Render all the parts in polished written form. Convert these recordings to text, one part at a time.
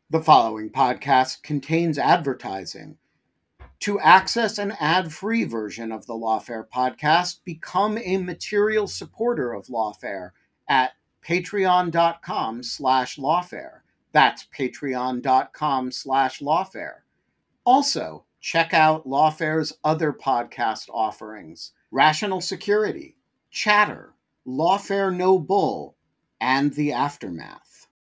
The following podcast contains advertising. To access an ad-free version of the Lawfare podcast, become a material supporter of Lawfare at patreon.com/lawfare. That's patreon.com/lawfare. Also, check out Lawfare's other podcast offerings: Rational Security, Chatter, Lawfare No Bull, and The Aftermath.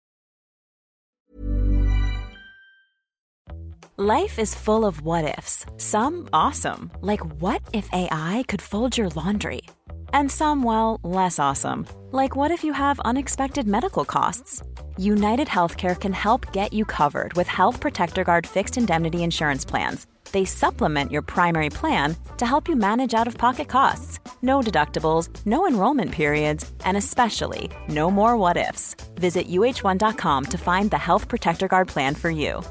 Life is full of what-ifs. Some awesome, like what if AI could fold your laundry? And some, well, less awesome, like what if you have unexpected medical costs? United Healthcare can help get you covered with Health Protector Guard fixed indemnity insurance plans. They supplement your primary plan to help you manage out-of-pocket costs. No deductibles, no enrollment periods, and especially no more what-ifs. Visit uh1.com to find the Health Protector Guard plan for you.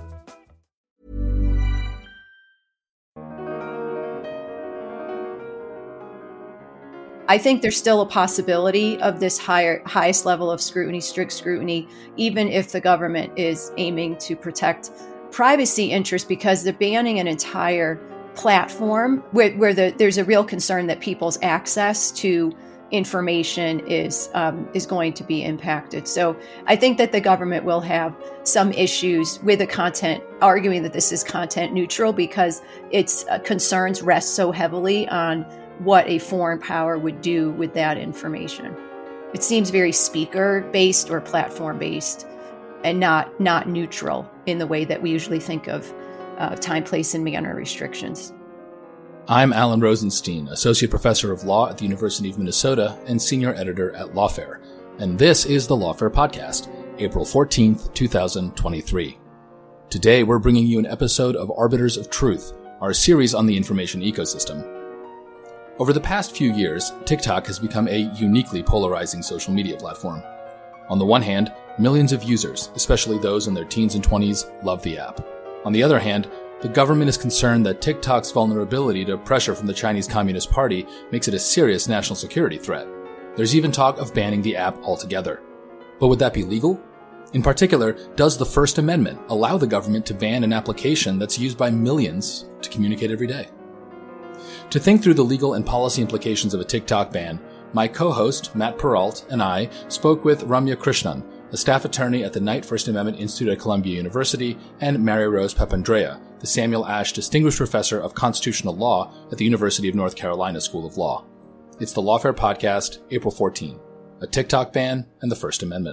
I think there's still a possibility of this highest level of scrutiny, strict scrutiny, even if the government is aiming to protect privacy interests, because they're banning an entire platform where there's a real concern that people's access to information is going to be impacted. So I think that the government will have some issues with the content, arguing that this is content neutral because its concerns rest so heavily on what a foreign power would do with that information. It seems very speaker-based or platform-based and not neutral in the way that we usually think of time, place, and manner restrictions. I'm Alan Rosenstein, Associate Professor of Law at the University of Minnesota and Senior Editor at Lawfare. And this is the Lawfare Podcast, April 14th, 2023. Today, we're bringing you an episode of Arbiters of Truth, our series on the information ecosystem. Over the past few years, TikTok has become a uniquely polarizing social media platform. On the one hand, millions of users, especially those in their teens and 20s, love the app. On the other hand, the government is concerned that TikTok's vulnerability to pressure from the Chinese Communist Party makes it a serious national security threat. There's even talk of banning the app altogether. But would that be legal? In particular, does the First Amendment allow the government to ban an application that's used by millions to communicate every day? To think through the legal and policy implications of a TikTok ban, my co-host, Matt Peralt, and I spoke with Ramya Krishnan, a staff attorney at the Knight First Amendment Institute at Columbia University, and Mary Rose Papandrea, the Samuel Ash Distinguished Professor of Constitutional Law at the University of North Carolina School of Law. It's the Lawfare Podcast, April 14, a TikTok ban and the First Amendment.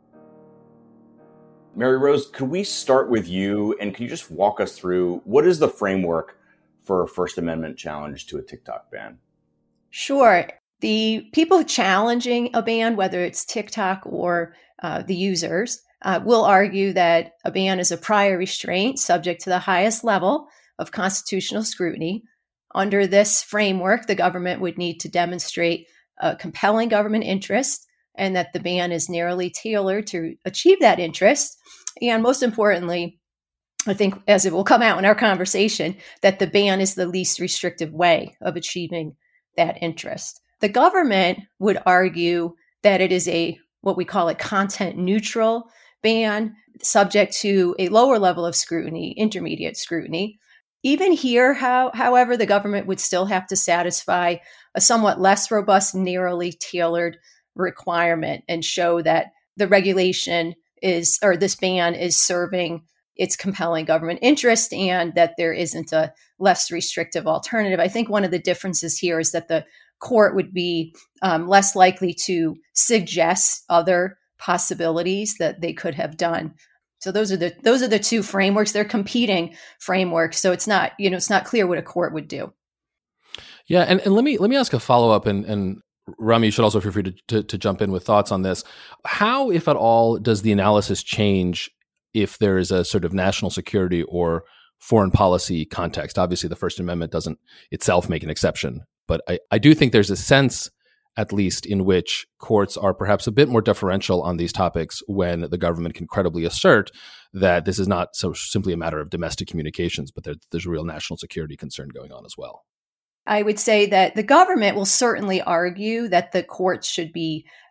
Mary Rose, could we start with you, and can you just walk us through what is the framework for a First Amendment challenge to a TikTok ban? Sure. The people challenging a ban, whether it's TikTok or the users, will argue that a ban is a prior restraint subject to the highest level of constitutional scrutiny. Under this framework, the government would need to demonstrate a compelling government interest and that the ban is narrowly tailored to achieve that interest. And most importantly, I think, as it will come out in our conversation, that the ban is the least restrictive way of achieving that interest. The government would argue that it is what we call a content neutral ban, subject to a lower level of scrutiny, intermediate scrutiny. Even here, however, the government would still have to satisfy a somewhat less robust, narrowly tailored requirement and show that the regulation this ban is serving its compelling government interest and that there isn't a less restrictive alternative. I think one of the differences here is that the court would be less likely to suggest other possibilities that they could have done. So those are the two frameworks. They're competing frameworks. So it's not clear what a court would do. Yeah, and let me ask a follow up, and Rami, you should also feel free to jump in with thoughts on this. How, if at all, does the analysis change if there is a sort of national security or foreign policy context? Obviously, the First Amendment doesn't itself make an exception, but I do think there's a sense, at least, in which courts are perhaps a bit more deferential on these topics when the government can credibly assert that this is not so simply a matter of domestic communications, but there's a real national security concern going on as well. I would say that the government will certainly argue that the courts should be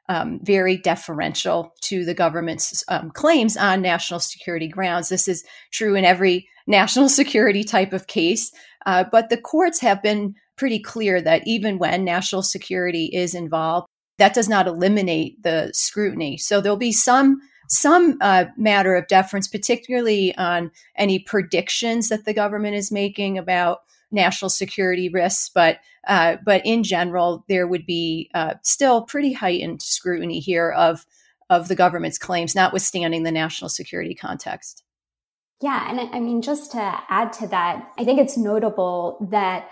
very deferential to the government's claims on national security grounds. This is true in every national security type of case. But the courts have been pretty clear that even when national security is involved, that does not eliminate the scrutiny. So there'll be some matter of deference, particularly on any predictions that the government is making about national security risks. But in general, there would be still pretty heightened scrutiny here of the government's claims, notwithstanding the national security context. Yeah, and I mean, just to add to that, I think it's notable that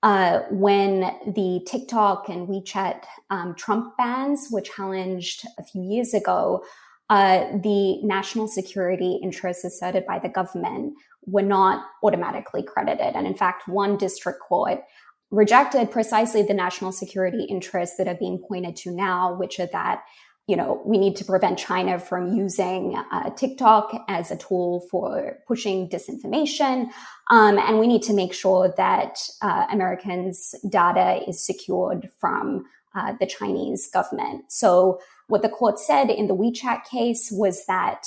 when the TikTok and WeChat Trump bans were challenged a few years ago, the national security interests asserted by the government were not automatically credited. And in fact, one district court rejected precisely the national security interests that are being pointed to now, which are that, we need to prevent China from using TikTok as a tool for pushing disinformation. And we need to make sure that Americans' data is secured from the Chinese government. So what the court said in the WeChat case was that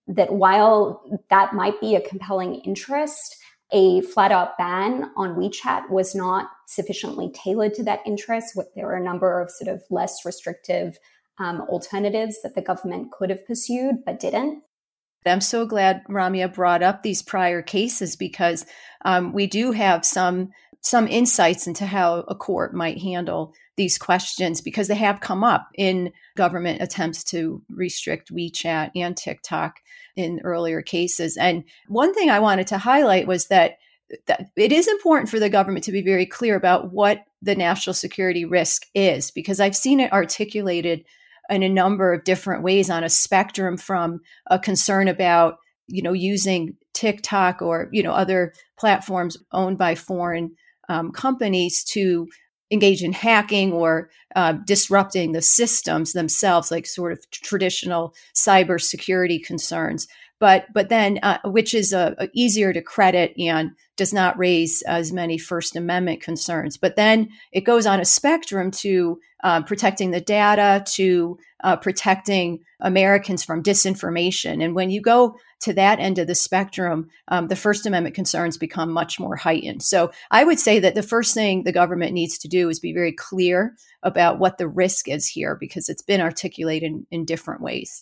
while that might be a compelling interest, a flat-out ban on WeChat was not sufficiently tailored to that interest. There were a number of sort of less restrictive alternatives that the government could have pursued, but didn't. I'm so glad Ramya brought up these prior cases because we do have some insights into how a court might handle these questions because they have come up in government attempts to restrict WeChat and TikTok in earlier cases. And one thing I wanted to highlight was that it is important for the government to be very clear about what the national security risk is, because I've seen it articulated in a number of different ways on a spectrum from a concern about, using TikTok or, other platforms owned by foreign companies to engage in hacking or disrupting the systems themselves, like sort of traditional cybersecurity concerns. But then, which is easier to credit and does not raise as many First Amendment concerns. But then it goes on a spectrum to protecting the data, to protecting Americans from disinformation. And when you go to that end of the spectrum, the First Amendment concerns become much more heightened. So I would say that the first thing the government needs to do is be very clear about what the risk is here, because it's been articulated in different ways.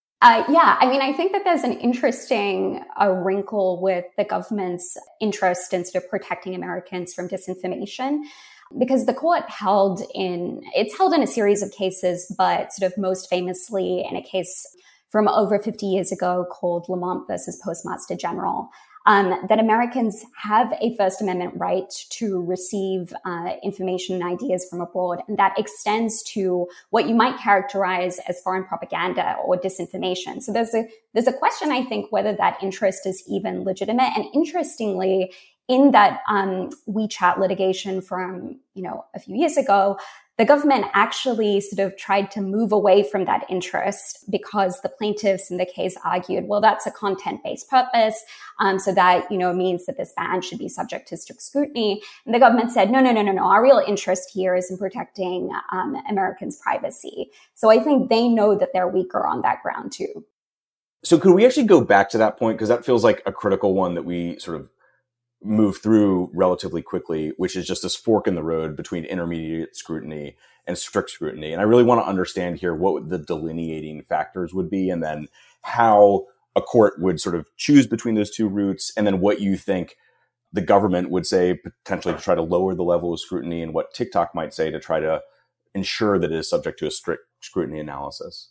I think that there's an interesting wrinkle with the government's interest in sort of protecting Americans from disinformation, because the court held in a series of cases, but sort of most famously in a case from over 50 years ago called Lamont versus Postmaster General, that Americans have a First Amendment right to receive information and ideas from abroad. And that extends to what you might characterize as foreign propaganda or disinformation. So there's a question, I think, whether that interest is even legitimate. And interestingly, in that WeChat litigation from, a few years ago, the government actually sort of tried to move away from that interest because the plaintiffs in the case argued, well, that's a content-based purpose. So that, means that this ban should be subject to strict scrutiny. And the government said, no. Our real interest here is in protecting Americans' privacy. So I think they know that they're weaker on that ground too. So could we actually go back to that point? Because that feels like a critical one that we sort of move through relatively quickly, which is just this fork in the road between intermediate scrutiny and strict scrutiny. And I really want to understand here what the delineating factors would be, and then how a court would sort of choose between those two routes, and then what you think the government would say potentially to try to lower the level of scrutiny, and what TikTok might say to try to ensure that it is subject to a strict scrutiny analysis.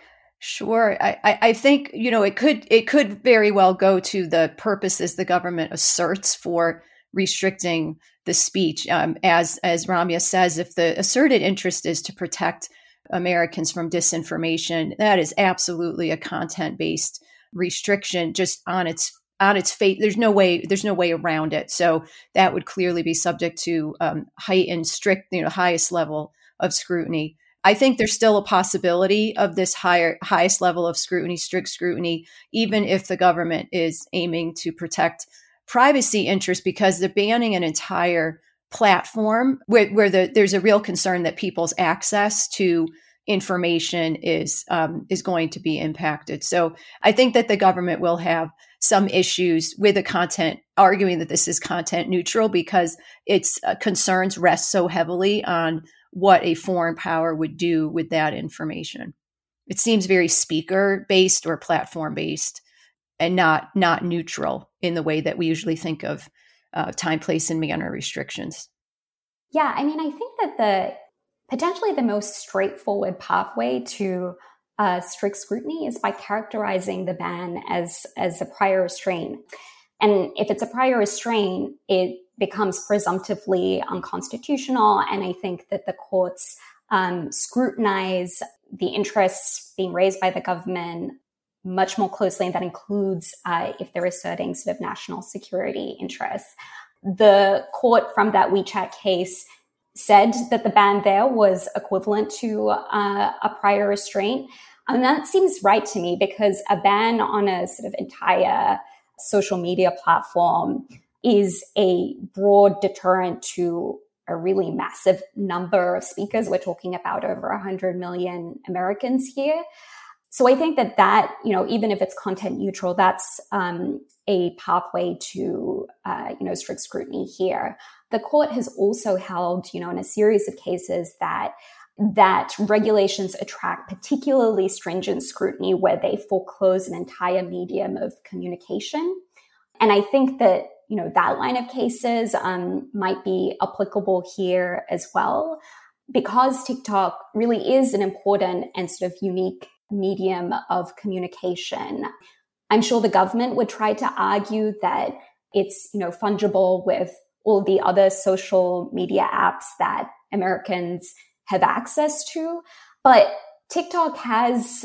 Sure. I think, it could very well go to the purposes the government asserts for restricting the speech. As Ramya says, if the asserted interest is to protect Americans from disinformation, that is absolutely a content-based restriction just on its face. There's no way around it. So that would clearly be subject to heightened, strict, highest level of scrutiny. I think there's still a possibility of this highest level of scrutiny, strict scrutiny, even if the government is aiming to protect privacy interests, because they're banning an entire platform where there's a real concern that people's access to information is going to be impacted. So I think that the government will have some issues with the content, arguing that this is content neutral because its concerns rest so heavily on what a foreign power would do with that information. It seems very speaker-based or platform-based and not neutral in the way that we usually think of time, place, and manner restrictions. Yeah, I mean, I think that potentially the most straightforward pathway to strict scrutiny is by characterizing the ban as a prior restraint. And if it's a prior restraint, it becomes presumptively unconstitutional. And I think that the courts scrutinize the interests being raised by the government much more closely, and that includes if they're asserting sort of national security interests. The court from that WeChat case said that the ban there was equivalent to a prior restraint. And that seems right to me, because a ban on a sort of entire social media platform is a broad deterrent to a really massive number of speakers. We're talking about over 100 million Americans here. So I think that, even if it's content neutral, that's a pathway to, strict scrutiny here. The court has also held, in a series of cases that regulations attract particularly stringent scrutiny where they foreclose an entire medium of communication. And I think that, that line of cases might be applicable here as well, because TikTok really is an important and sort of unique medium of communication. I'm sure the government would try to argue that it's, fungible with all the other social media apps that Americans have access to. But TikTok has,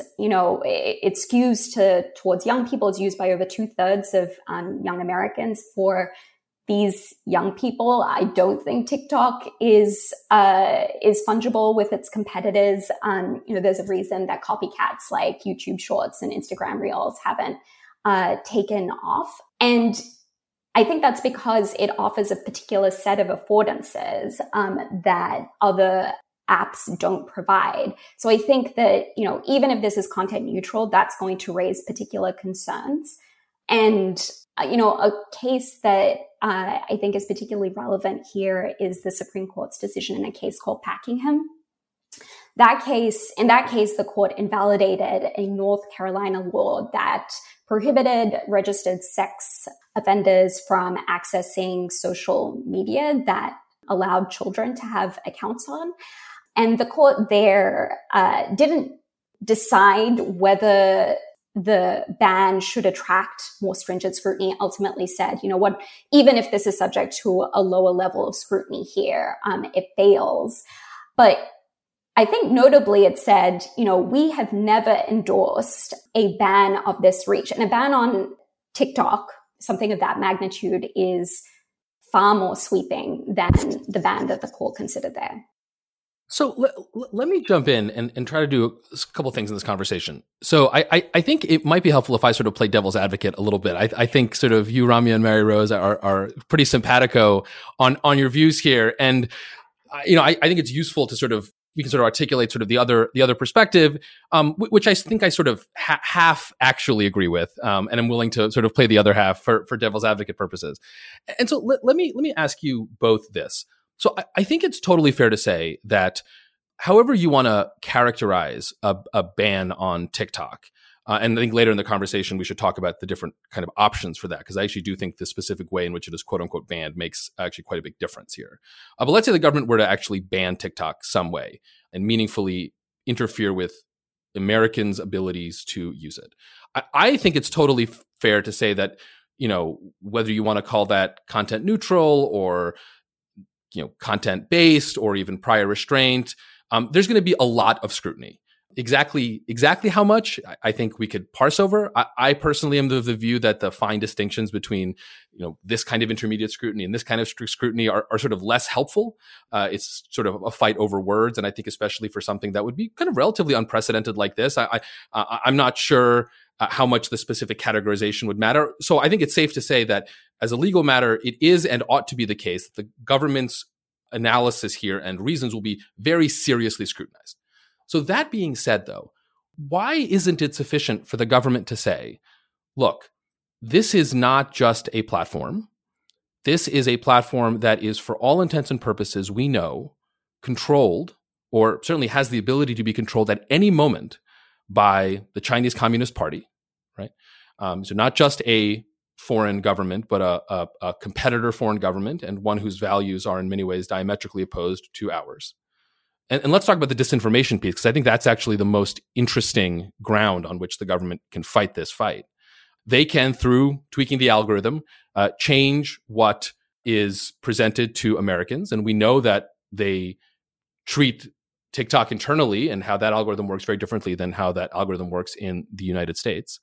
it skews towards young people. It's used by over 2/3 of young Americans. For these young people, I don't think TikTok is fungible with its competitors. There's a reason that copycats like YouTube Shorts and Instagram Reels haven't taken off. And I think that's because it offers a particular set of affordances that other apps don't provide. So I think that, even if this is content neutral, that's going to raise particular concerns. And, a case that I think is particularly relevant here is the Supreme Court's decision in a case called Packingham. In that case, the court invalidated a North Carolina law that prohibited registered sex offenders from accessing social media that allowed children to have accounts on. And the court there didn't decide whether the ban should attract more stringent scrutiny. Ultimately said, even if this is subject to a lower level of scrutiny here, it fails. But I think notably it said, we have never endorsed a ban of this reach. And a ban on TikTok, something of that magnitude, is far more sweeping than the ban that the court considered there. So let me jump in and try to do a couple of things in this conversation. So I think it might be helpful if I sort of play devil's advocate a little bit. I think sort of you, Ramya, and Mary Rose are pretty simpatico on your views here. And, I think it's useful to we can sort of articulate sort of the other perspective, which I think I sort of half actually agree with, and I'm willing to sort of play the other half for devil's advocate purposes. And so let me ask you both this. So I think it's totally fair to say that however you want to characterize a ban on TikTok, and I think later in the conversation we should talk about the different kind of options for that, because I actually do think the specific way in which it is quote unquote banned makes actually quite a big difference here. But let's say the government were to actually ban TikTok some way and meaningfully interfere with Americans' abilities to use it. I think it's totally fair to say that, whether you want to call that content neutral or content based or even prior restraint, there's going to be a lot of scrutiny. Exactly how much, I think we could parse over. I personally am of the view that the fine distinctions between, this kind of intermediate scrutiny and this kind of strict scrutiny are sort of less helpful. It's sort of a fight over words. And I think especially for something that would be kind of relatively unprecedented like this, I'm not sure how much the specific categorization would matter. So I think it's safe to say that as a legal matter, it is and ought to be the case that the government's analysis here and reasons will be very seriously scrutinized. So that being said, though, why isn't it sufficient for the government to say, look, this is not just a platform. This is a platform that is, for all intents and purposes, we know, controlled, or certainly has the ability to be controlled at any moment by the Chinese Communist Party, right? So not just a foreign government, but a competitor foreign government, and one whose values are in many ways diametrically opposed to ours. And let's talk about the disinformation piece, because I think that's actually the most interesting ground on which the government can fight this fight. They can, through tweaking the algorithm, change what is presented to Americans. And we know that they treat TikTok internally and how that algorithm works very differently than how that algorithm works in the United States.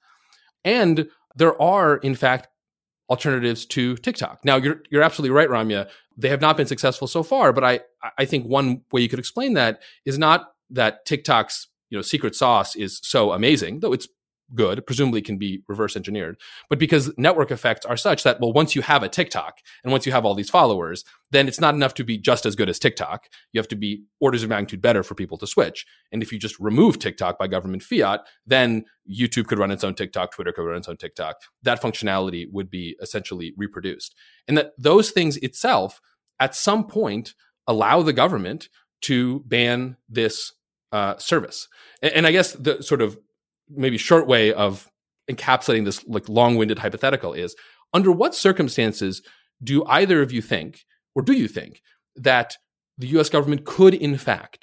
And there are, in fact, alternatives to TikTok. Now, you're absolutely right, Ramya. They have not been successful so far, but I think one way you could explain that is not that TikTok's secret sauce is so amazing, though it's good, presumably can be reverse engineered, but because network effects are such that, well, once you have a TikTok and once you have all these followers, then it's not enough to be just as good as TikTok. You have to be orders of magnitude better for people to switch. And if you just remove TikTok by government fiat, then YouTube could run its own TikTok, Twitter could run its own TikTok. That functionality would be essentially reproduced. And that those things itself, at some point, allow the government to ban this service. And I guess the sort of maybe short way of encapsulating this like long-winded hypothetical is, under what circumstances do either of you think, or do you think, that the US government could in fact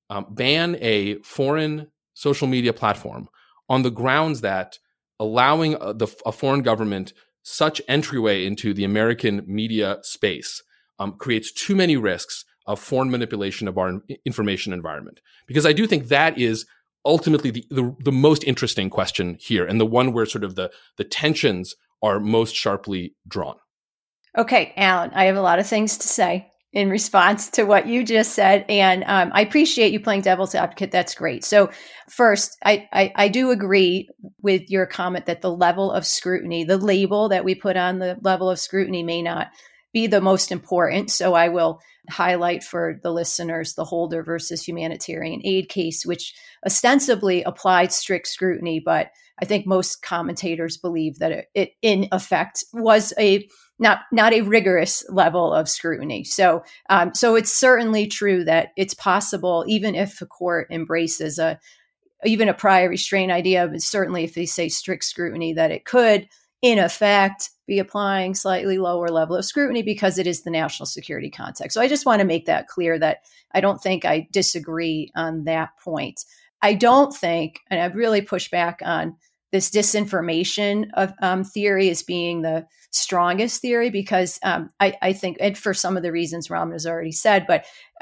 ban a foreign social media platform on the grounds that allowing a foreign government such entryway into the American media space creates too many risks of foreign manipulation of our information environment? Because I do think that is ultimately the most interesting question here, and the one where sort of the tensions are most sharply drawn. Okay, Alan, I have a lot of things to say in response to what you just said, and I appreciate you playing devil's advocate. That's great. So first, I do agree with your comment that the level of scrutiny, the label that we put on the level of scrutiny, may not be the most important. So I will highlight for the listeners the Holder versus humanitarian aid case, which ostensibly applied strict scrutiny, but I think most commentators believe that it in effect was not a rigorous level of scrutiny. So it's certainly true that it's possible, even if a court embraces even a prior restraint idea, but certainly if they say strict scrutiny, that it could in effect be applying slightly lower level of scrutiny because it is the national security context. So I just want to make that clear, that I don't think I disagree on that point. I don't think, and I've really pushed back on this disinformation of theory as being the strongest theory, because I think, and for some of the reasons Ramya has already said, but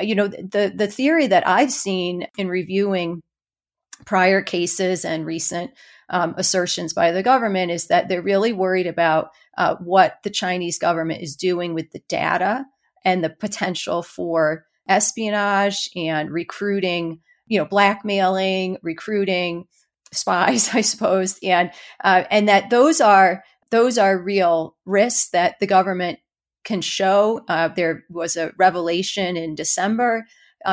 the theory that I've seen in reviewing prior cases and recent assertions by the government is that they're really worried about what the Chinese government is doing with the data and the potential for espionage and recruiting, blackmailing, recruiting spies, I suppose, and that those are real risks that the government can show. There was a revelation in December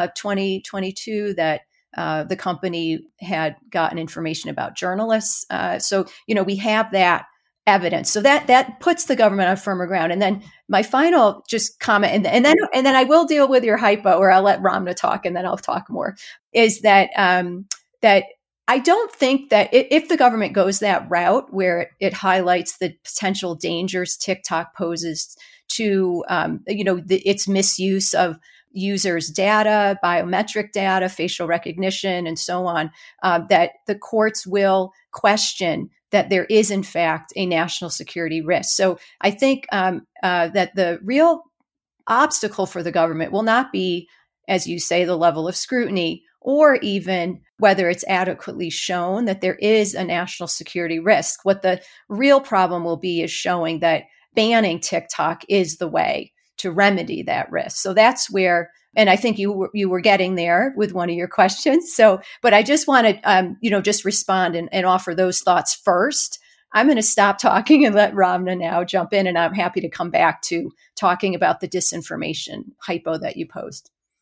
2022 that the company had gotten information about journalists. So we have that evidence. So that puts the government on firmer ground. And then my final just comment, and then I will deal with your hypo, or I'll let Ramya talk, and then I'll talk more, is that that I don't think that if the government goes that route where it highlights the potential dangers TikTok poses to its misuse of users' data, biometric data, facial recognition, and so on, that the courts will question that there is, in fact, a national security risk. So I think that the real obstacle for the government will not be, as you say, the level of scrutiny, or even whether it's adequately shown that there is a national security risk. What the real problem will be is showing that banning TikTok is the way to remedy that risk. So that's where, and I think you were getting there with one of your questions. So, but I just want to, just respond and offer those thoughts first. I'm going to stop talking and let Ramya now jump in, and I'm happy to come back to talking about the disinformation hypo that you posed.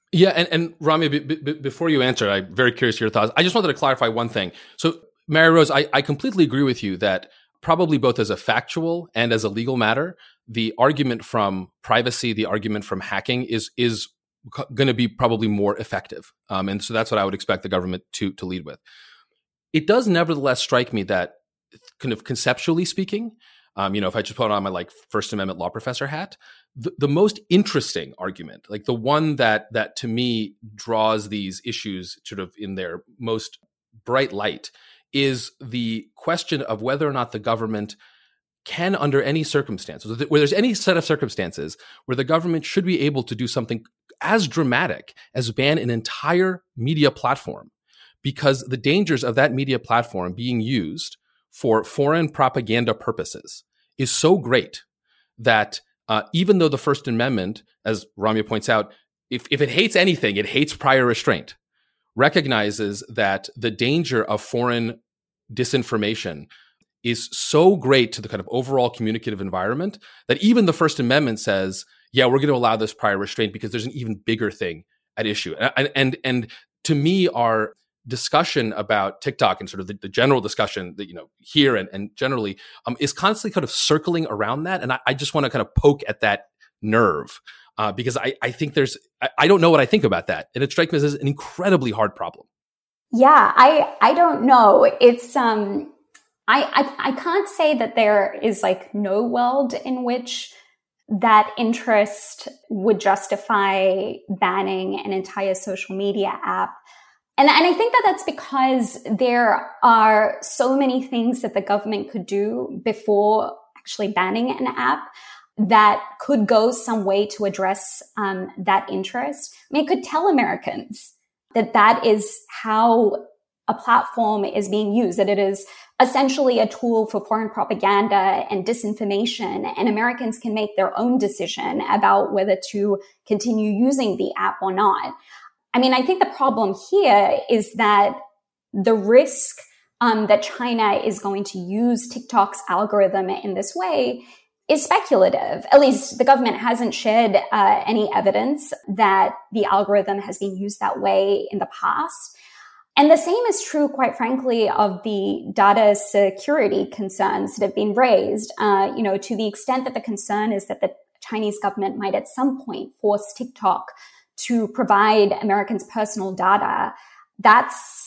Yeah, and Rami, before you answer, I'm very curious your thoughts. I just wanted to clarify one thing. So, Mary Rose, I completely agree with you that probably both as a factual and as a legal matter, the argument from privacy, the argument from hacking is going to be probably more effective. And so that's what I would expect the government to lead with. It does nevertheless strike me that kind of conceptually speaking, if I just put on my First Amendment law professor hat, the most interesting argument, like the one that to me draws these issues sort of in their most bright light, is the question of whether or not the government can, under any circumstances, where there's any set of circumstances where the government should be able to do something as dramatic as ban an entire media platform, because the dangers of that media platform being used for foreign propaganda purposes is so great that even though the First Amendment, as Ramya points out, if it hates anything, it hates prior restraint, recognizes that the danger of foreign disinformation is so great to the kind of overall communicative environment that even the First Amendment says, yeah, we're going to allow this prior restraint because there's an even bigger thing at issue. And to me, our discussion about TikTok and sort of the general discussion that, here and generally is constantly kind of circling around that. And I just want to kind of poke at that nerve because I think I don't know what I think about that. And it strikes me as an incredibly hard problem. Yeah, I don't know. It's, I can't say that there is no world in which that interest would justify banning an entire social media app. And I think that that's because there are so many things that the government could do before actually banning an app that could go some way to address that interest. I mean, it could tell Americans that is how a platform is being used, that it is essentially a tool for foreign propaganda and disinformation, and Americans can make their own decision about whether to continue using the app or not. I mean, I think the problem here is that the risk that China is going to use TikTok's algorithm in this way is speculative. At least the government hasn't shared any evidence that the algorithm has been used that way in the past. And the same is true, quite frankly, of the data security concerns that have been raised, to the extent that the concern is that the Chinese government might at some point force TikTok to provide Americans' personal data. That's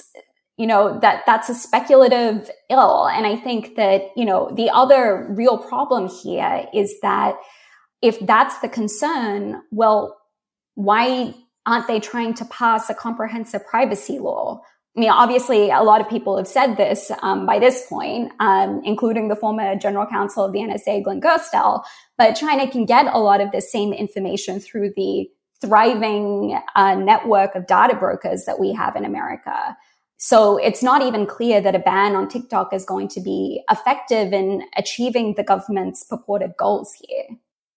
a speculative ill. And I think that, the other real problem here is that if that's the concern, well, why aren't they trying to pass a comprehensive privacy law? I mean, obviously, a lot of people have said this by this point, including the former general counsel of the NSA, Glenn Gerstel. But China can get a lot of this same information through the thriving network of data brokers that we have in America. So it's not even clear that a ban on TikTok is going to be effective in achieving the government's purported goals here.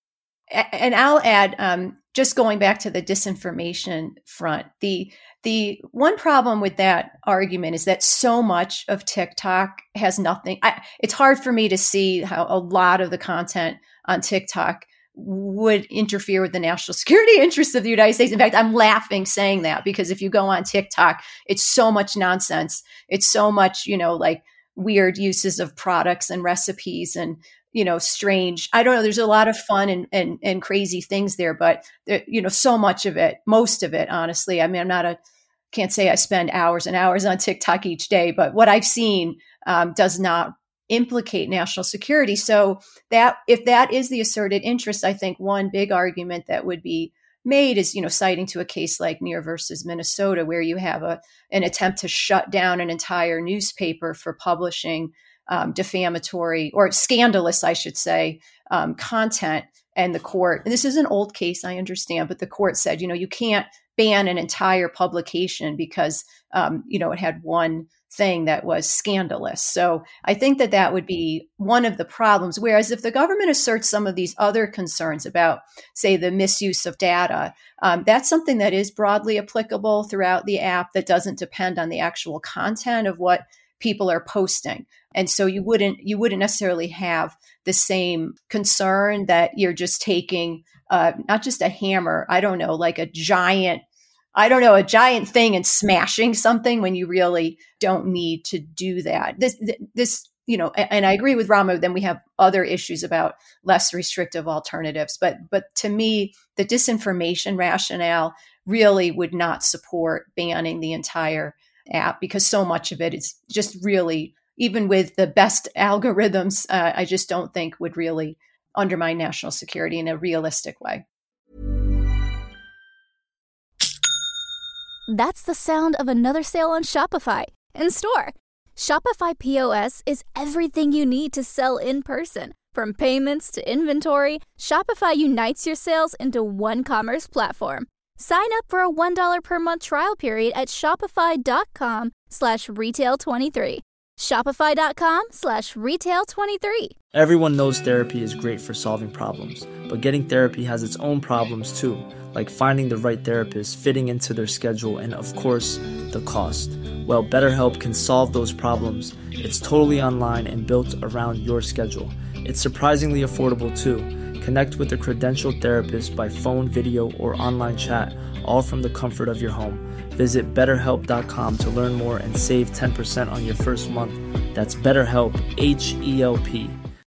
And I'll add, just going back to the disinformation front, the one problem with that argument is that so much of TikTok has nothing. It's hard for me to see how a lot of the content on TikTok would interfere with the national security interests of the United States. In fact, I'm laughing saying that because if you go on TikTok, it's so much nonsense. It's so much, weird uses of products and recipes and, strange. I don't know. There's a lot of fun and crazy things there, but so much of it, most of it, honestly. I mean, can't say I spend hours and hours on TikTok each day, but what I've seen does not implicate national security. So that if that is the asserted interest, I think one big argument that would be made is, citing to a case like Neer versus Minnesota, where you have an attempt to shut down an entire newspaper for publishing defamatory or scandalous, I should say, content. And the court, and this is an old case, I understand, but the court said, you can't ban an entire publication because, it had one thing that was scandalous. So I think that would be one of the problems. Whereas if the government asserts some of these other concerns about, say, the misuse of data, that's something that is broadly applicable throughout the app that doesn't depend on the actual content of what people are posting. And so you wouldn't necessarily have the same concern that you're just taking not just a hammer, I don't know, like a giant I don't know, a giant thing and smashing something when you really don't need to do that. This, and I agree with Ramo, then we have other issues about less restrictive alternatives. But to me, the disinformation rationale really would not support banning the entire app, because so much of it is just really, even with the best algorithms, I just don't think would really undermine national security in a realistic way. That's the sound of another sale on Shopify in store. Shopify POS is everything you need to sell in person. From payments to inventory, Shopify unites your sales into one commerce platform. Sign up for a $1 per month trial period at shopify.com/retail23. Shopify.com/retail23. Everyone knows therapy is great for solving problems, but getting therapy has its own problems too, like finding the right therapist, fitting into their schedule, and of course, the cost. Well, BetterHelp can solve those problems. It's totally online and built around your schedule. It's surprisingly affordable too. Connect with a credentialed therapist by phone, video, or online chat, all from the comfort of your home. Visit BetterHelp.com to learn more and save 10% on your first month. That's BetterHelp, H-E-L-P.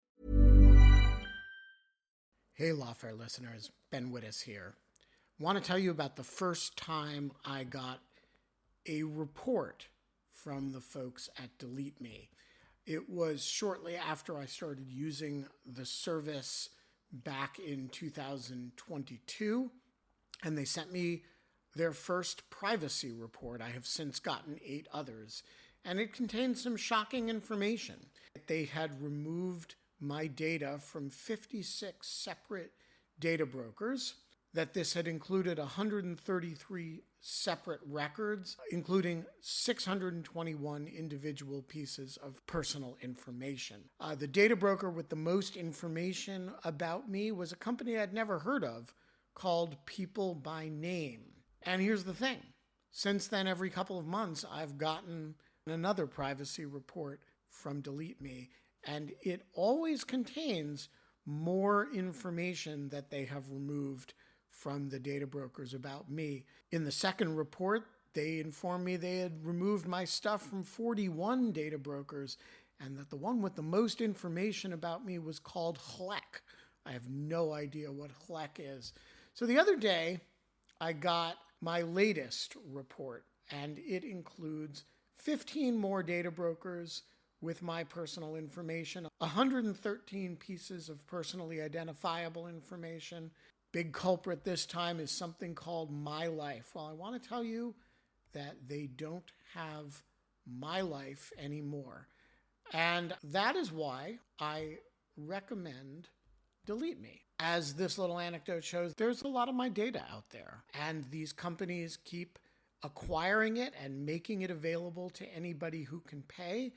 Hey, Lawfare listeners, Ben Wittes here. Want to tell you about the first time I got a report from the folks at Delete Me. It was shortly after I started using the service back in 2022, and they sent me their first privacy report. I have since gotten 8 others, and it contained some shocking information. They had removed my data from 56 separate data brokers, that this had included 133 separate records, including 621 individual pieces of personal information. The data broker with the most information about me was a company I'd never heard of called People by Name. And here's the thing. Since then, every couple of months, I've gotten another privacy report from Delete Me, and it always contains more information that they have removed from the data brokers about me. In the second report, they informed me they had removed my stuff from 41 data brokers, and that the one with the most information about me was called HLEC. I have no idea what HLEC is. So the other day, I got my latest report, and it includes 15 more data brokers with my personal information, 113 pieces of personally identifiable information. Big culprit this time is something called My Life. Well, I want to tell you that they don't have My Life anymore. And that is why I recommend Delete Me. As this little anecdote shows, there's a lot of my data out there, and these companies keep acquiring it and making it available to anybody who can pay.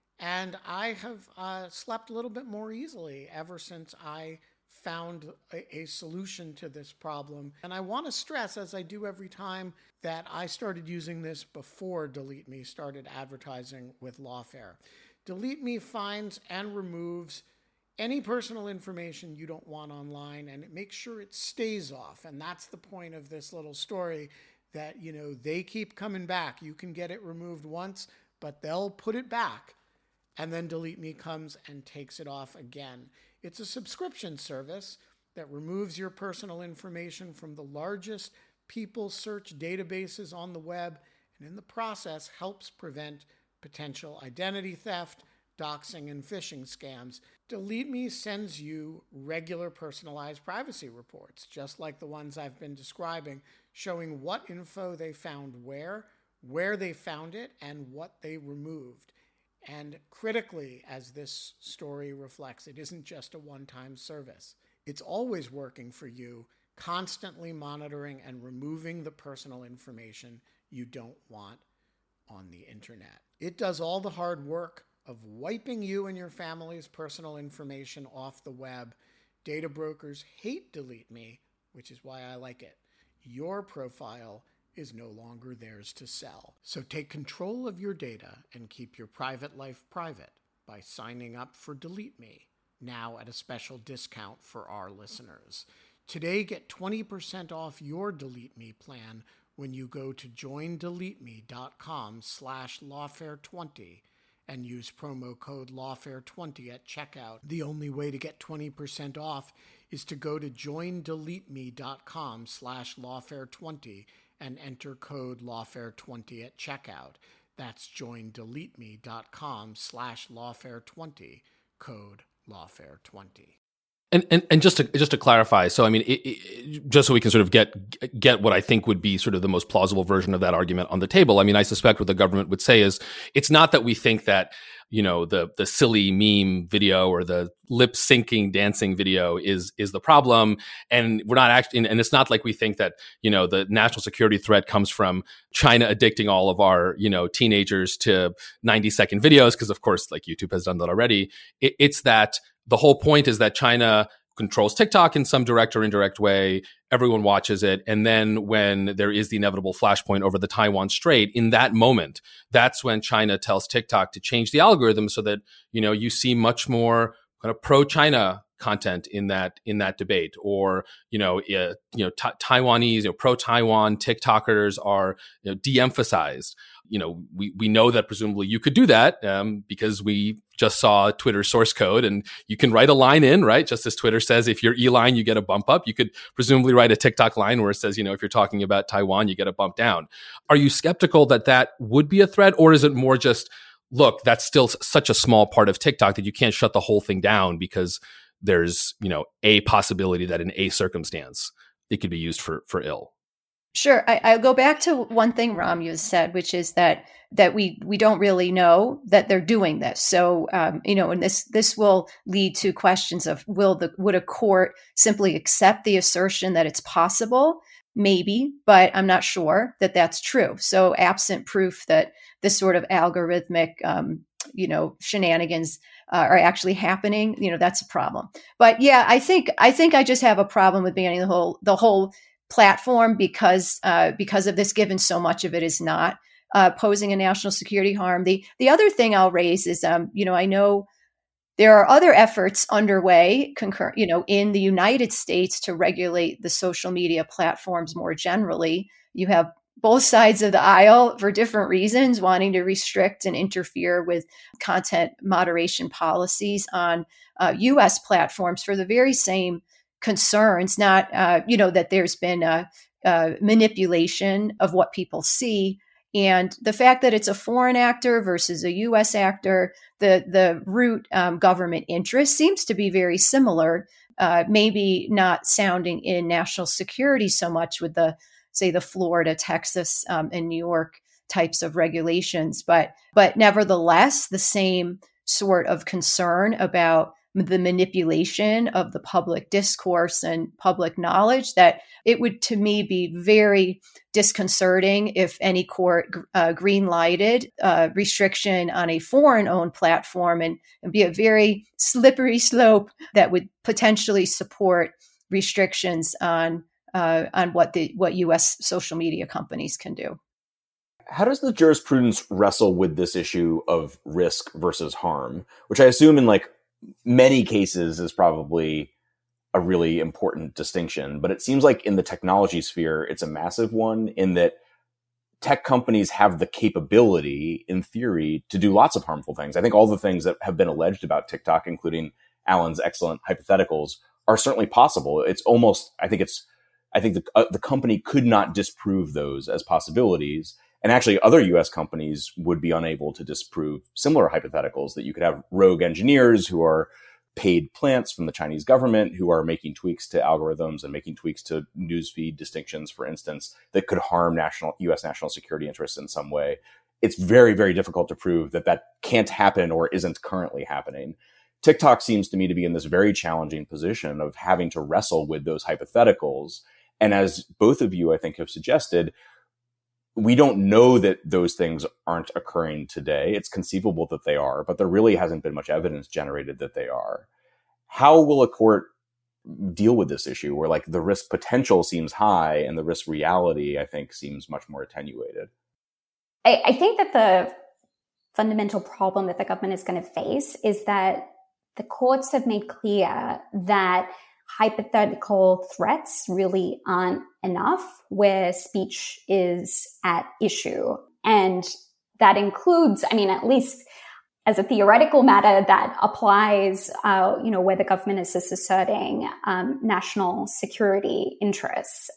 And I have slept a little bit more easily ever since I found a solution to this problem. And I want to stress, as I do every time, that I started using this before Delete Me started advertising with Lawfare. Delete Me finds and removes any personal information you don't want online, and it makes sure it stays off. And that's the point of this little story, that, they keep coming back. You can get it removed once, but they'll put it back. And then Delete Me comes and takes it off again. It's a subscription service that removes your personal information from the largest people search databases on the web, and in the process helps prevent potential identity theft, doxing, and phishing scams. Delete Me sends you regular personalized privacy reports, just like the ones I've been describing, showing what info they found where they found it, and what they removed. And critically, as this story reflects, it isn't just a one-time service. It's always working for you, constantly monitoring and removing the personal information you don't want on the internet. It does all the hard work of wiping you and your family's personal information off the web. Data brokers hate Delete Me, which is why I like it. Your profile is no longer theirs to sell. So take control of your data and keep your private life private by signing up for Delete Me, now at a special discount for our listeners. Today, get 20% off your Delete Me plan when you go to joindeleteme.com/lawfare20 and use promo code lawfare20 at checkout. The only way to get 20% off is to go to joindeleteme.com/lawfare20 and enter code lawfare20 at checkout. That's joindeleteme.com/lawfare20, code lawfare20. And just to clarify, so I mean, just so we can sort of get what I think would be sort of the most plausible version of that argument on the table. I mean, I suspect what the government would say is it's not that we think that, you know, the silly meme video or the lip syncing dancing video is the problem, and we're not actually, and it's not like we think that, you know, the national security threat comes from China addicting all of our, you know, teenagers to 90-second videos, because of course, like YouTube has done that already. It's that the whole point is that China controls TikTok in some direct or indirect way. Everyone watches it. And then when there is the inevitable flashpoint over the Taiwan Strait, in that moment, that's when China tells TikTok to change the algorithm so that, you know, you see much more kind of pro-China content in that debate, or Taiwanese, pro-Taiwan TikTokers are, you know, de-emphasized. You know, we know that presumably you could do that because we just saw Twitter's source code, and you can write a line in, right? Just as Twitter says, if you're E-line, you get a bump up. You could presumably write a TikTok line where it says, you know, if you're talking about Taiwan, you get a bump down. Are you skeptical that would be a threat, or is it more just, look, that's still such a small part of TikTok that you can't shut the whole thing down because there's, you know, a possibility that in a circumstance it could be used for ill? Sure. I'll go back to one thing Ram you said, which is that we don't really know that they're doing this. So, you know, and this will lead to questions of would a court simply accept the assertion that it's possible? Maybe, but I'm not sure that that's true. So absent proof that this sort of algorithmic, you know, shenanigans are actually happening, you know, that's a problem. But yeah, I think I just have a problem with banning the whole platform because of this, given so much of it is not posing a national security harm. The other thing I'll raise is, you know, I know there are other efforts underway, you know, in the United States to regulate the social media platforms more generally. You have both sides of the aisle for different reasons wanting to restrict and interfere with content moderation policies on U.S. platforms for the very same concerns, not, you know, that there's been a manipulation of what people see. And the fact that it's a foreign actor versus a U.S. actor, the root government interest seems to be very similar, maybe not sounding in national security so much with the Florida, Texas, and New York types of regulations, but nevertheless, the same sort of concern about the manipulation of the public discourse and public knowledge, that it would, to me, be very disconcerting if any court green-lighted restriction on a foreign-owned platform and be a very slippery slope that would potentially support restrictions on what U.S. social media companies can do. How does the jurisprudence wrestle with this issue of risk versus harm, which I assume in like many cases is probably a really important distinction, but it seems like in the technology sphere, it's a massive one in that tech companies have the capability, in theory, to do lots of harmful things. I think all the things that have been alleged about TikTok, including Alan's excellent hypotheticals, are certainly possible. It's almost, I think the company could not disprove those as possibilities. And actually, other U.S. companies would be unable to disprove similar hypotheticals, that you could have rogue engineers who are paid plants from the Chinese government who are making tweaks to algorithms and making tweaks to newsfeed distinctions, for instance, that could harm U.S. national security interests in some way. It's very, very difficult to prove that can't happen or isn't currently happening. TikTok seems to me to be in this very challenging position of having to wrestle with those hypotheticals. And as both of you, I think, have suggested, we don't know that those things aren't occurring today. It's conceivable that they are, but there really hasn't been much evidence generated that they are. How will a court deal with this issue where like the risk potential seems high and the risk reality, I think, seems much more attenuated? I think that the fundamental problem that the government is going to face is that the courts have made clear that hypothetical threats really aren't enough where speech is at issue. And that includes, at least as a theoretical matter, that applies, where the government is asserting national security interests.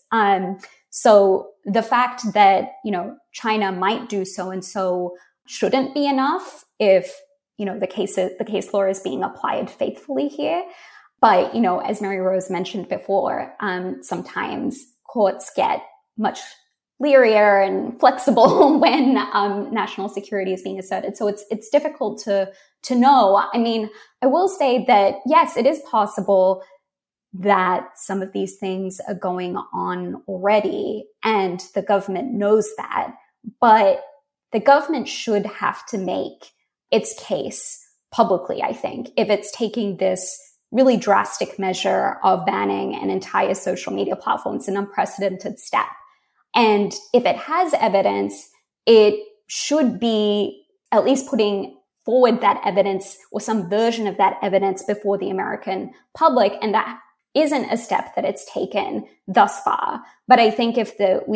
So the fact that, China might do so and so shouldn't be enough if, the case law is being applied faithfully here. But, as Mary Rose mentioned before, sometimes courts get much leerier and flexible when national security is being asserted. So it's difficult to know. I will say that, yes, it is possible that some of these things are going on already, and the government knows that. But the government should have to make its case publicly, I think, if it's taking this really drastic measure of banning an entire social media platform. It's an unprecedented step. And if it has evidence, it should be at least putting forward that evidence or some version of that evidence before the American public. And that isn't a step that it's taken thus far. But I think if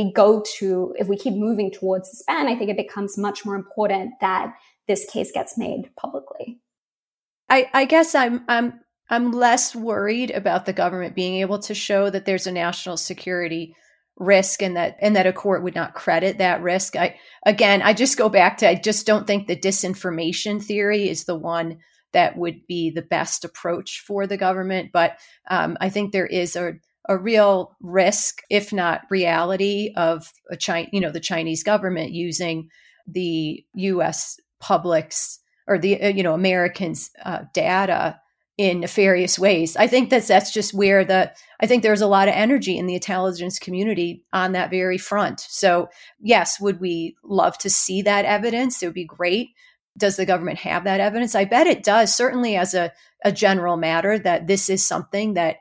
we keep moving towards this ban, I think it becomes much more important that this case gets made publicly. I guess I'm less worried about the government being able to show that there's a national security risk and that a court would not credit that risk. I just go back to, I just don't think the disinformation theory is the one that would be the best approach for the government. But I think there is a real risk, if not reality, of the Chinese government using the U.S. public's or the Americans' data in nefarious ways. I think that's just where I think there's a lot of energy in the intelligence community on that very front. So yes, would we love to see that evidence? It would be great. Does the government have that evidence? I bet it does, certainly as a general matter, that this is something that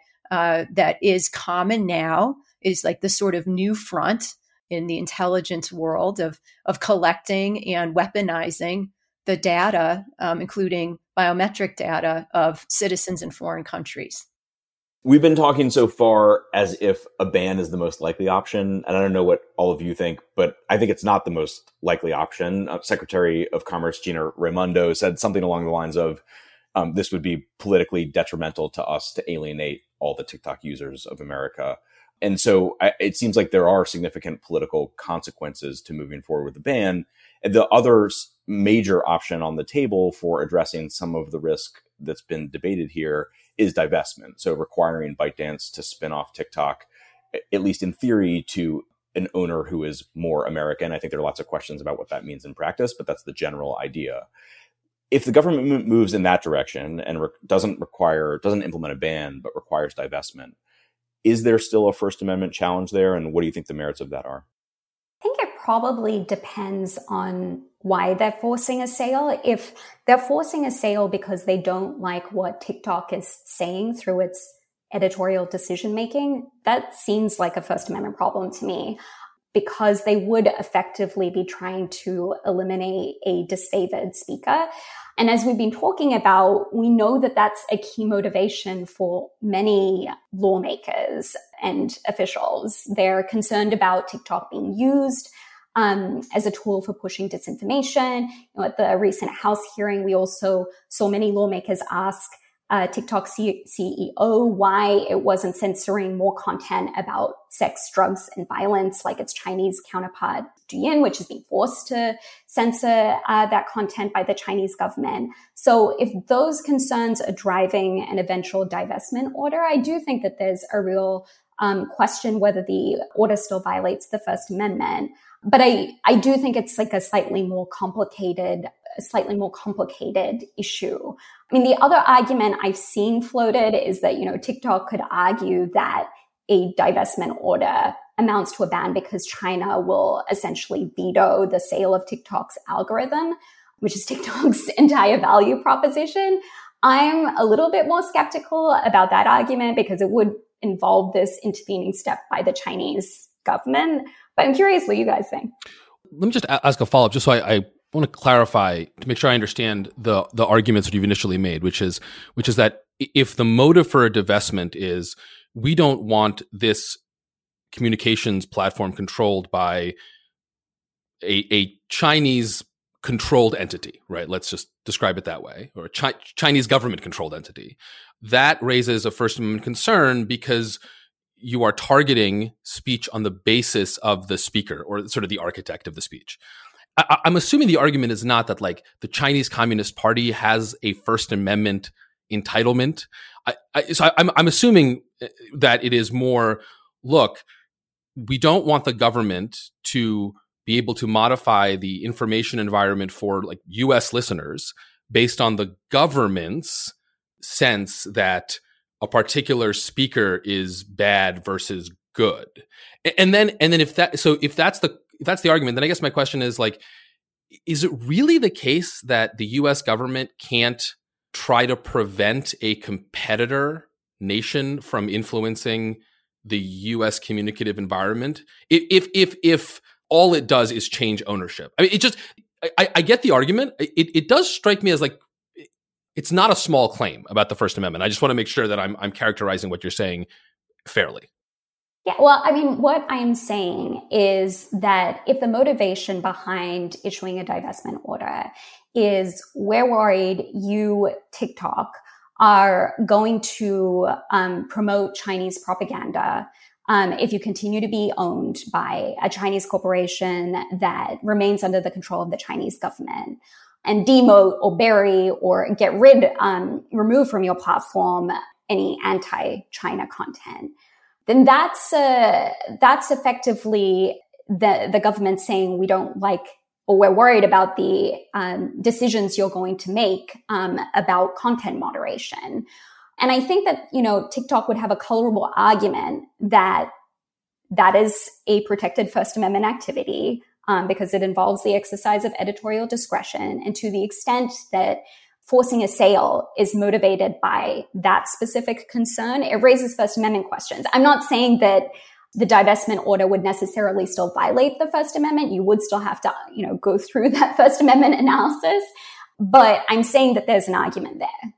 is common now, is like the sort of new front in the intelligence world of collecting and weaponizing the data, including biometric data of citizens in foreign countries. We've been talking so far as if a ban is the most likely option. And I don't know what all of you think, but I think it's not the most likely option. Secretary of Commerce Gina Raimondo said something along the lines of, this would be politically detrimental to us to alienate all the TikTok users of America. And so it seems like there are significant political consequences to moving forward with the ban. And the other major option on the table for addressing some of the risk that's been debated here is divestment. So requiring ByteDance to spin off TikTok, at least in theory, to an owner who is more American. I think there are lots of questions about what that means in practice, but that's the general idea. If the government moves in that direction and doesn't implement a ban, but requires divestment, is there still a First Amendment challenge there? And what do you think the merits of that are? I think it probably depends on why they're forcing a sale. If they're forcing a sale because they don't like what TikTok is saying through its editorial decision-making, that seems like a First Amendment problem to me, because they would effectively be trying to eliminate a disfavored speaker. And as we've been talking about, we know that that's a key motivation for many lawmakers and officials. They're concerned about TikTok being used as a tool for pushing disinformation. At the recent House hearing, we also saw many lawmakers ask TikTok CEO why it wasn't censoring more content about sex, drugs, and violence like its Chinese counterpart, Douyin, which is being forced to censor that content by the Chinese government. So if those concerns are driving an eventual divestment order, I do think that there's a real question whether the order still violates the First Amendment. But I do think it's like a slightly more complicated issue. I mean, the other argument I've seen floated is that, TikTok could argue that a divestment order amounts to a ban because China will essentially veto the sale of TikTok's algorithm, which is TikTok's entire value proposition. I'm a little bit more skeptical about that argument because it would involve this intervening step by the Chinese government. But I'm curious what you guys think. Let me just ask a follow-up, just so I want to clarify to make sure I understand the arguments that you've initially made, which is that if the motive for a divestment is we don't want this communications platform controlled by a Chinese controlled entity, right? Let's just describe it that way, or a Chinese government controlled entity. That raises a First Amendment concern because you are targeting speech on the basis of the speaker or sort of the architect of the speech. I'm assuming the argument is not that like the Chinese Communist Party has a First Amendment entitlement. So I'm assuming that it is more, look, we don't want the government to be able to modify the information environment for like US listeners based on the government's sense that a particular speaker is bad versus good. And then if that's the argument, then I guess my question is like, is it really the case that the US government can't try to prevent a competitor nation from influencing the US communicative environment if all it does is change ownership? I mean, I get the argument. It does strike me as like, it's not a small claim about the First Amendment. I just want to make sure that I'm characterizing what you're saying fairly. Yeah, well, I mean, what I'm saying is that if the motivation behind issuing a divestment order is we're worried you, TikTok, are going to promote Chinese propaganda if you continue to be owned by a Chinese corporation that remains under the control of the Chinese government, and demote or bury or get remove from your platform any anti-China content, then that's effectively the government saying we don't like, or we're worried about the decisions you're going to make about content moderation. And I think that, TikTok would have a colorable argument that that is a protected First Amendment activity because it involves the exercise of editorial discretion. And to the extent that forcing a sale is motivated by that specific concern, it raises First Amendment questions. I'm not saying that the divestment order would necessarily still violate the First Amendment. You would still have to, go through that First Amendment analysis. But I'm saying that there's an argument there.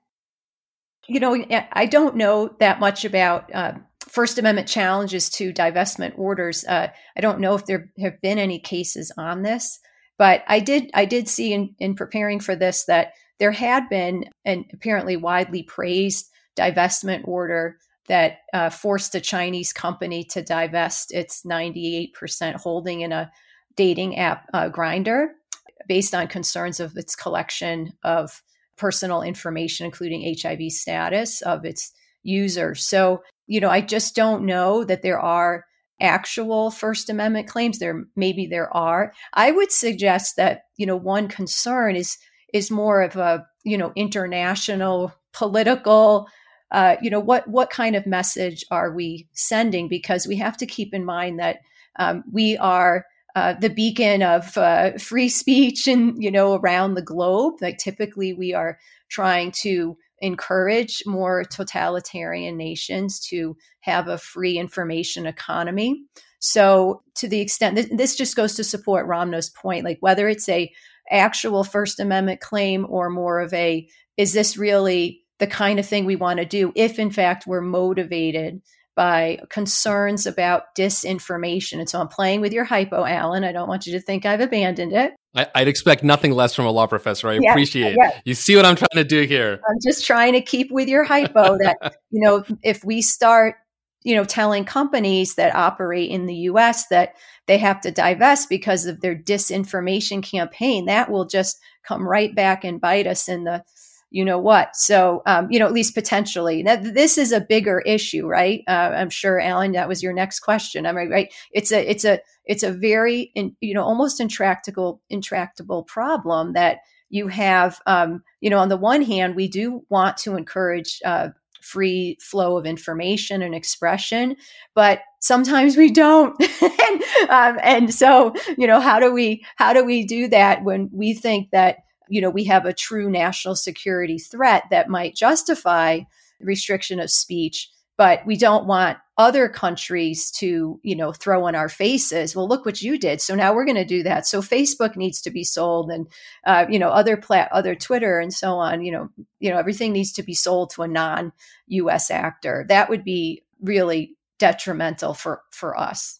I don't know that much about First Amendment challenges to divestment orders. I don't know if there have been any cases on this, but I did see in preparing for this that there had been an apparently widely praised divestment order that forced a Chinese company to divest its 98% holding in a dating app Grindr based on concerns of its collection of personal information, including HIV status of its users. So, I just don't know that there are actual First Amendment claims. Maybe there are. I would suggest that, one concern is more of a, international political, what kind of message are we sending? Because we have to keep in mind that we are the beacon of free speech and, around the globe. Like typically we are trying to encourage more totalitarian nations to have a free information economy. So to the extent this just goes to support Ramna's point, like whether it's a actual First Amendment claim or more of a, is this really the kind of thing we want to do if in fact we're motivated by concerns about disinformation. And so I'm playing with your hypo, Alan. I don't want you to think I've abandoned it. I'd expect nothing less from a law professor. I appreciate it. You see what I'm trying to do here. I'm just trying to keep with your hypo that, if we start, telling companies that operate in the US that they have to divest because of their disinformation campaign, that will just come right back and bite us in the what. So, at least potentially. This is a bigger issue, right? I'm sure, Alan, that was your next question. I'm right. It's a very, almost intractable problem that you have. On the one hand, we do want to encourage free flow of information and expression, but sometimes we don't. and so, how do we do that when we think that we have a true national security threat that might justify restriction of speech, but we don't want other countries to, throw in our faces, well, look what you did. So now we're going to do that. So Facebook needs to be sold, and, other Twitter and so on, everything needs to be sold to a non-US actor. That would be really detrimental for us.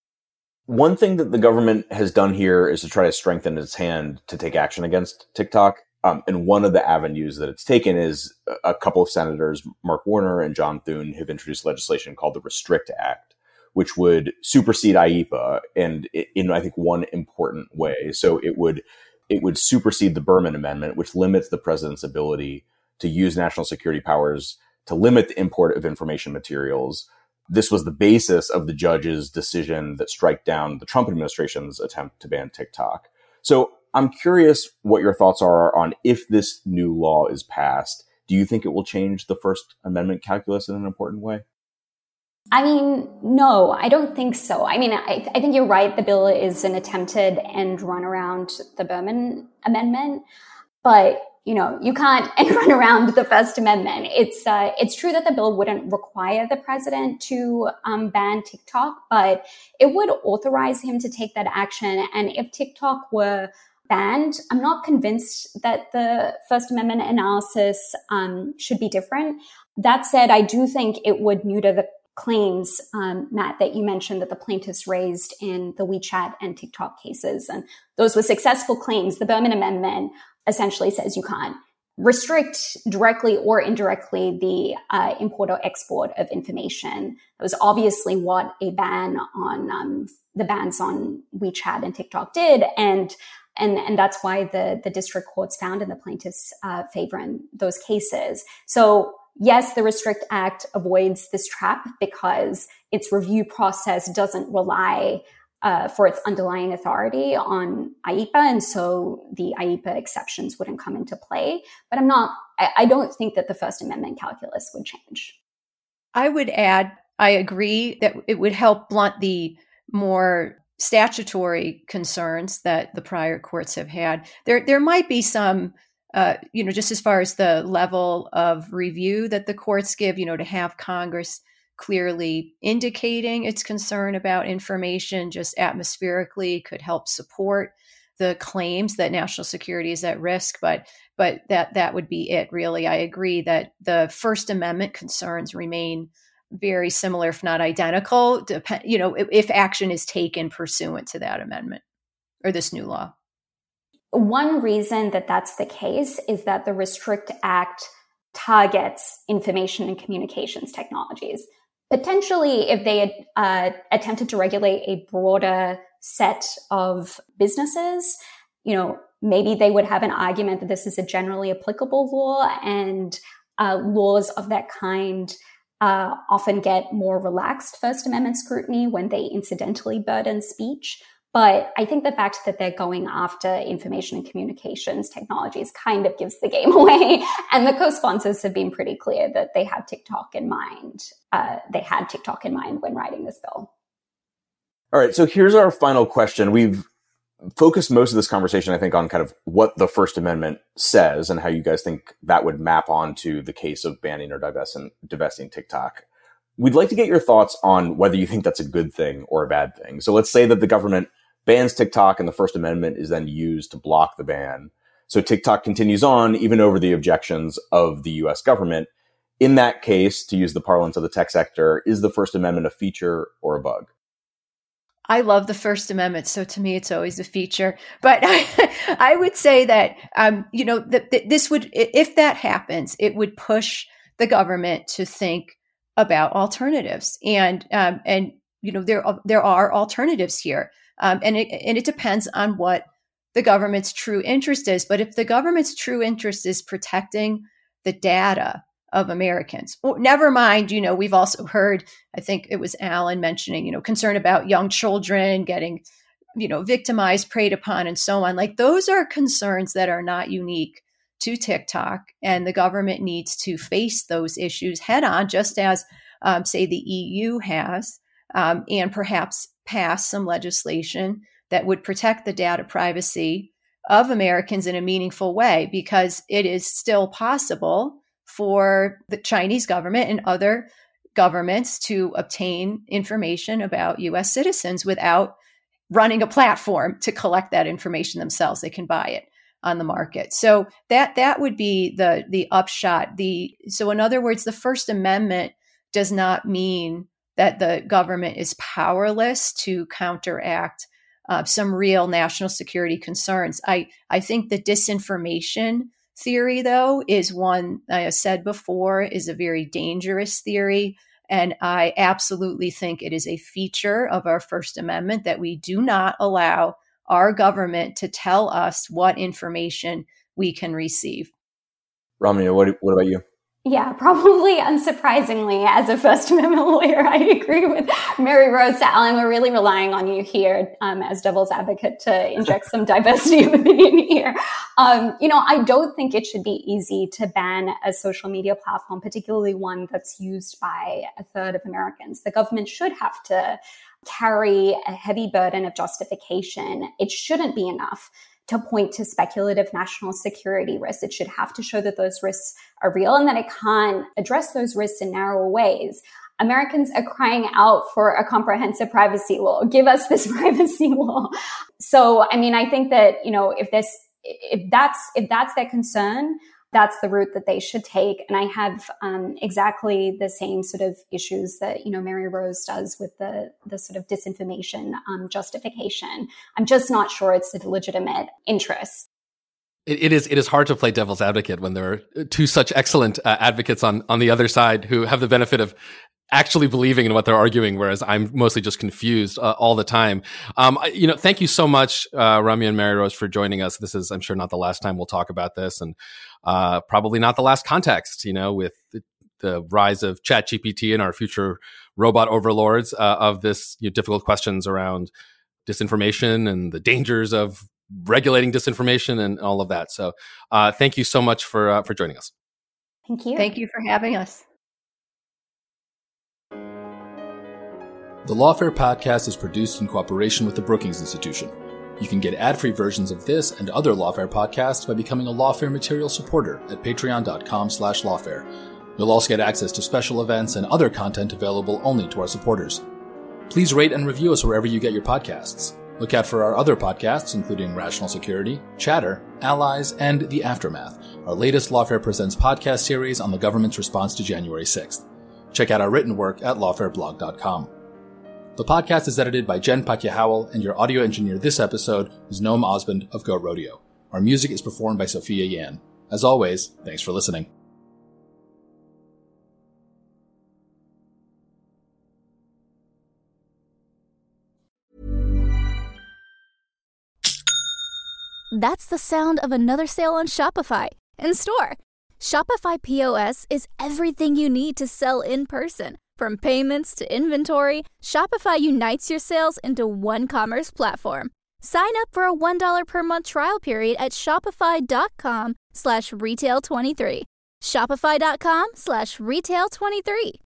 One thing that the government has done here is to try to strengthen its hand to take action against TikTok. And one of the avenues that it's taken is a couple of senators, Mark Warner and John Thune, have introduced legislation called the Restrict Act, which would supersede IEEPA in I think, one important way. So it would supersede the Berman Amendment, which limits the president's ability to use national security powers to limit the import of information materials. This was the basis of the judge's decision that struck down the Trump administration's attempt to ban TikTok. So I'm curious what your thoughts are on, if this new law is passed, do you think it will change the First Amendment calculus in an important way? I mean, no, I don't think so. I mean, I think you're right. The bill is an attempted end run around the Berman Amendment, but you can't end run around the First Amendment. It's true that the bill wouldn't require the president to ban TikTok, but it would authorize him to take that action. And if TikTok were banned, I'm not convinced that the First Amendment analysis should be different. That said, I do think it would neuter the claims, Matt, that you mentioned that the plaintiffs raised in the WeChat and TikTok cases. And those were successful claims. The Berman Amendment essentially says you can't restrict directly or indirectly the import or export of information. That was obviously what a ban on the bans on WeChat and TikTok did. And that's why the district courts found in the plaintiffs' favor in those cases. So yes, the Restrict Act avoids this trap because its review process doesn't rely for its underlying authority on IEEPA, and so the IEEPA exceptions wouldn't come into play. But I don't think that the First Amendment calculus would change. I would add, I agree that it would help blunt the more statutory concerns that the prior courts have had. There might be some, just as far as the level of review that the courts give, to have Congress clearly indicating its concern about information just atmospherically could help support the claims that national security is at risk. But that would be it, really. I agree that the First Amendment concerns remain very similar, if not identical, if action is taken pursuant to that amendment or this new law. One reason that that's the case is that the Restrict Act targets information and communications technologies. Potentially, if they had attempted to regulate a broader set of businesses, maybe they would have an argument that this is a generally applicable law, and laws of that kind often get more relaxed First Amendment scrutiny when they incidentally burden speech. But I think the fact that they're going after information and communications technologies kind of gives the game away. And the co-sponsors have been pretty clear that they have TikTok in mind. They had TikTok in mind when writing this bill. All right. So here's our final question. We've focused most of this conversation, I think, on kind of what the First Amendment says and how you guys think that would map onto the case of banning or divesting TikTok. We'd like to get your thoughts on whether you think that's a good thing or a bad thing. So let's say that the government bans TikTok and the First Amendment is then used to block the ban. So TikTok continues on even over the objections of the US government. In that case, to use the parlance of the tech sector, is the First Amendment a feature or a bug? I love the First Amendment, so to me, it's always a feature. But I would say that, this would, if that happens, it would push the government to think about alternatives, and there are alternatives here, and it depends on what the government's true interest is. But if the government's true interest is protecting the data of Americans, never mind, we've also heard, I think it was Alan mentioning, concern about young children getting, victimized, preyed upon, and so on. Like, those are concerns that are not unique to TikTok, and the government needs to face those issues head on, just as, say, the EU has, and perhaps pass some legislation that would protect the data privacy of Americans in a meaningful way, because it is still possible for the Chinese government and other governments to obtain information about US citizens without running a platform to collect that information themselves. They can buy it on the market. So that would be the upshot. So in other words, the First Amendment does not mean that the government is powerless to counteract some real national security concerns. I think the disinformation theory, though, is one I have said before is a very dangerous theory. And I absolutely think it is a feature of our First Amendment that we do not allow our government to tell us what information we can receive. Ramya, what about you? Yeah, probably unsurprisingly, as a First Amendment lawyer, I agree with Mary Rose. Alan, we're really relying on you here as devil's advocate to inject some diversity of opinion here. I don't think it should be easy to ban a social media platform, particularly one that's used by a third of Americans. The government should have to carry a heavy burden of justification. It shouldn't be enough to point to speculative national security risks. It should have to show that those risks are real and that it can't address those risks in narrow ways. Americans are crying out for a comprehensive privacy law. Give us this privacy law. So, I think that, if that's their concern, that's the route that they should take. And I have exactly the same sort of issues that, Mary Rose does with the sort of disinformation justification. I'm just not sure it's a legitimate interest. It is hard to play devil's advocate when there are two such excellent advocates on the other side who have the benefit of actually believing in what they're arguing, whereas I'm mostly just confused all the time. Thank you so much, Ramya and Mary Rose, for joining us. This is, I'm sure, not the last time we'll talk about this, and probably not the last context, with the rise of ChatGPT and our future robot overlords of this difficult questions around disinformation and the dangers of regulating disinformation and all of that. So thank you so much for joining us. Thank you. Thank you for having us. The Lawfare podcast is produced in cooperation with the Brookings Institution. You can get ad-free versions of this and other Lawfare podcasts by becoming a Lawfare material supporter at patreon.com/lawfare. You'll also get access to special events and other content available only to our supporters. Please rate and review us wherever you get your podcasts. Look out for our other podcasts, including Rational Security, Chatter, Allies, and The Aftermath, our latest Lawfare Presents podcast series on the government's response to January 6th. Check out our written work at lawfareblog.com. The podcast is edited by Jen Pakia-Howell, and your audio engineer this episode is Noam Osband of Go Rodeo. Our music is performed by Sophia Yan. As always, thanks for listening. That's the sound of another sale on Shopify in store. Shopify POS is everything you need to sell in person. From payments to inventory, Shopify unites your sales into one commerce platform. Sign up for a $1 per month trial period at shopify.com/retail23. Shopify.com/retail23.